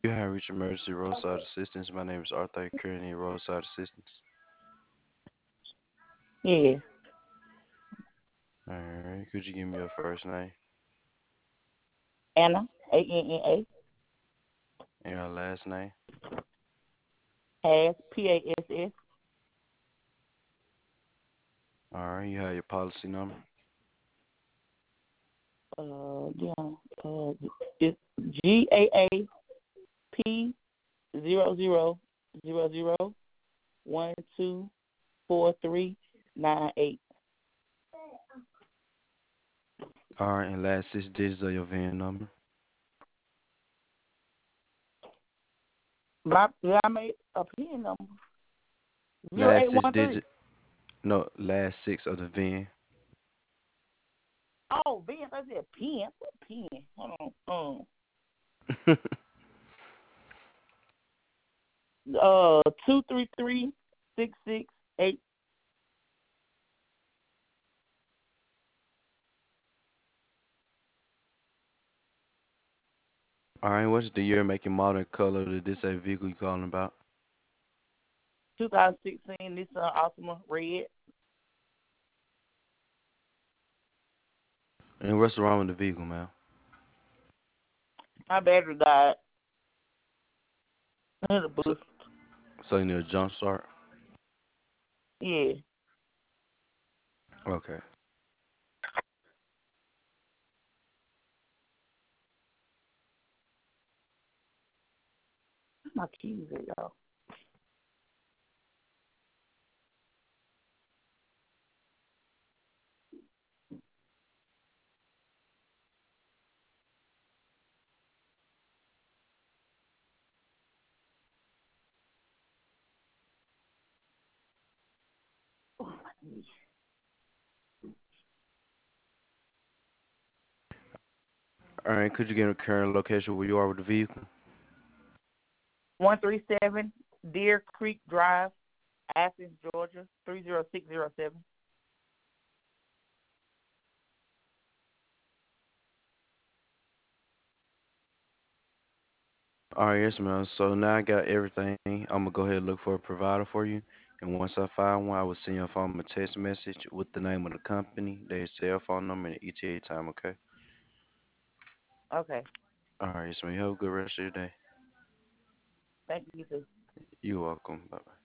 You have reached emergency roadside assistance. My name is Arthur. I currently need roadside assistance. Yeah. All right. Could you give me your first name Anna, ANNA, and your last name? Pass, PASS, All right. You have your policy number. yeah, it's GAAP 0000124398. All right. And last 6 digits of your VIN number. I made a PIN number zero Last eight six one three. digit. No, last six of the VIN. Oh, Vince, I said PIN. What PIN? Hold on. 233668. All right. What's the year, making, model, and color of the disabled vehicle you calling about? 2016 Nissan Altima red. And what's wrong with the vehicle, man? My battery died in the So, bush. so you need a jump start? Yeah, Okay. my keys at, y'all. Oh, my knee. All right. Could you get a current location where you are with the vehicle? 137 Deer Creek Drive, Athens, Georgia 30607. All right, yes, man. So now I got everything. I'm gonna go ahead and look for a provider for you. And once I find one, I will send your phone a text message with the name of the company, their cell phone number, and the ETA time. Okay. Okay, All right, yes, man. You have a good rest of your day. thank you too. You're welcome. Bye.